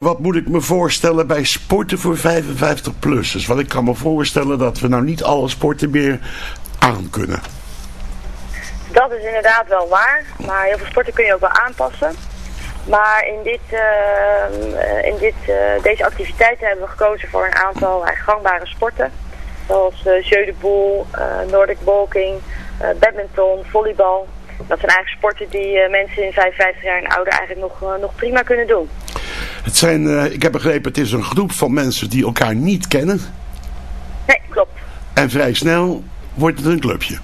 wat moet ik me voorstellen bij sporten voor 55-plussers? Want ik kan me voorstellen dat we nou niet alle sporten meer aan kunnen. Dat is inderdaad wel waar, maar heel veel sporten kun je ook wel aanpassen. Maar deze activiteiten hebben we gekozen voor een aantal gangbare sporten. Zoals jeu de boule, Nordic walking, badminton, volleybal. Dat zijn eigenlijk sporten die mensen in 55 jaar en ouder eigenlijk nog prima kunnen doen. Het zijn, ik heb begrepen, het is een groep van mensen die elkaar niet kennen. Nee, klopt. En vrij snel wordt het een clubje.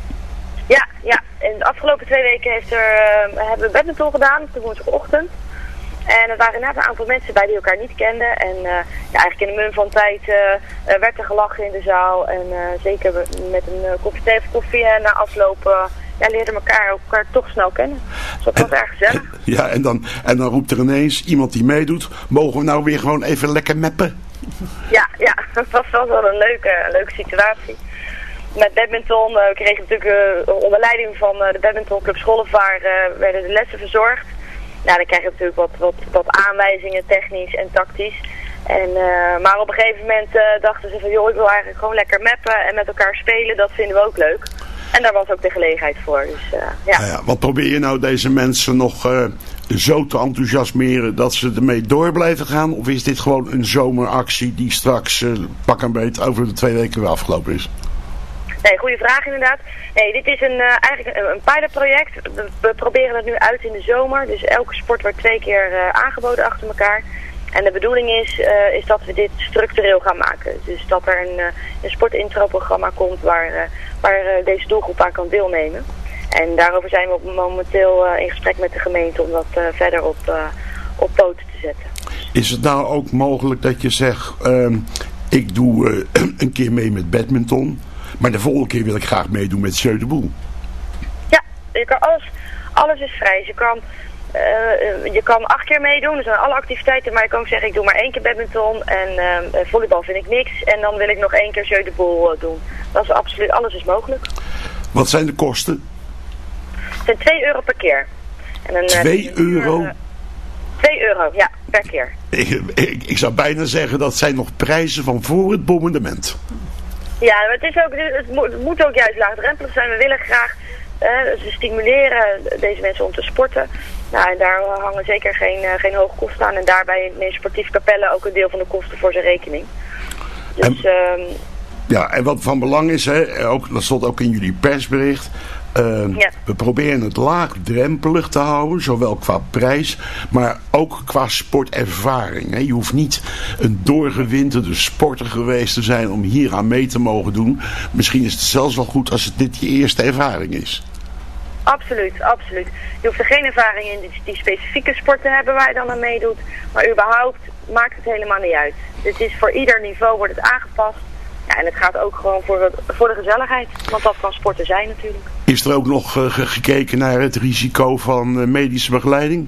Ja. In de afgelopen 2 weken hebben we badminton gedaan, op de woensdagochtend. En er waren inderdaad een aantal mensen bij die elkaar niet kenden. En eigenlijk in de mum van tijd werd er gelachen in de zaal. En zeker met een kopje thee of koffie na afloop leerden elkaar toch snel kennen. Dus dat was erg gezellig. Ja, en dan roept er ineens iemand die meedoet, mogen we nou weer gewoon even lekker meppen? Ja, dat was wel een leuke situatie. Met badminton kregen we natuurlijk onder leiding van de badmintonclub Schollevaar werden de lessen verzorgd. Nou, dan krijg je natuurlijk wat aanwijzingen, technisch en tactisch. Maar op een gegeven moment dachten ze van, joh, ik wil eigenlijk gewoon lekker mappen en met elkaar spelen, dat vinden we ook leuk. En daar was ook de gelegenheid voor. Dus, ja. Wat probeer je nou deze mensen nog zo te enthousiasmeren dat ze ermee door blijven gaan? Of is dit gewoon een zomeractie die straks pak een beet over de 2 weken weer afgelopen is? Nee, goede vraag inderdaad. Nee, dit is eigenlijk een pilotproject. We proberen het nu uit in de zomer. Dus elke sport wordt 2 keer aangeboden achter elkaar. En de bedoeling is dat we dit structureel gaan maken. Dus dat er een sportintro-programma komt waar deze doelgroep aan kan deelnemen. En daarover zijn we momenteel in gesprek met de gemeente om dat verder op poten te zetten. Is het nou ook mogelijk dat je zegt, ik doe een keer mee met badminton, maar de volgende keer wil ik graag meedoen met jeu de boule? Ja, je kan alles is vrij. Je kan 8 keer meedoen, dus aan alle activiteiten, maar je kan ook zeggen ik doe maar 1 keer badminton en volleybal vind ik niks en dan wil ik nog 1 keer jeu de boule doen. Dat is absoluut, alles is mogelijk. Wat zijn de kosten? Het zijn €2 per keer. En dan, €2? €2, ja, per keer. Ik zou bijna zeggen dat zijn nog prijzen van voor het bombardement. Ja, maar het moet ook juist laagdrempelig zijn. We willen graag stimuleren deze mensen om te sporten. Nou, en daar hangen zeker geen hoge kosten aan. En daarbij neemt Sportief Capelle ook een deel van de kosten voor zijn rekening. Dus, en wat van belang is, dat stond ook in jullie persbericht. We proberen het laagdrempelig te houden, zowel qua prijs, maar ook qua sportervaring. Je hoeft niet een doorgewinterde sporter geweest te zijn om hier aan mee te mogen doen. Misschien is het zelfs wel goed als het dit je eerste ervaring is. Absoluut. Je hoeft er geen ervaring in die specifieke sport te hebben waar je dan aan meedoet. Maar überhaupt maakt het helemaal niet uit. Het is voor ieder niveau wordt het aangepast. Ja, en het gaat ook gewoon voor de gezelligheid. Want dat kan sporten zijn natuurlijk. Is er ook nog gekeken naar het risico van medische begeleiding?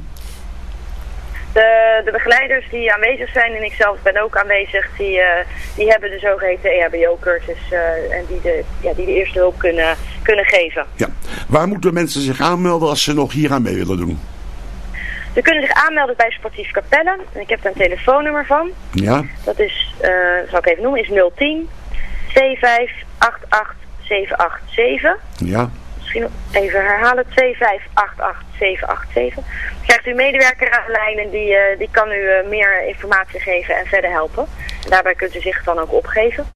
De begeleiders die aanwezig zijn, en ik zelf ben ook aanwezig, die hebben de zogeheten EHBO-cursus en die de eerste hulp kunnen geven. Ja. Waar moeten mensen zich aanmelden als ze nog hier aan mee willen doen? Ze kunnen zich aanmelden bij Sportief Capelle. Ik heb daar een telefoonnummer van. Ja. Dat is, zal ik even noemen, is 010 2588 787. Ja. Misschien even herhalen, 2588 787. Dan krijgt u een medewerker aan de lijn en die kan u meer informatie geven en verder helpen. En daarbij kunt u zich dan ook opgeven.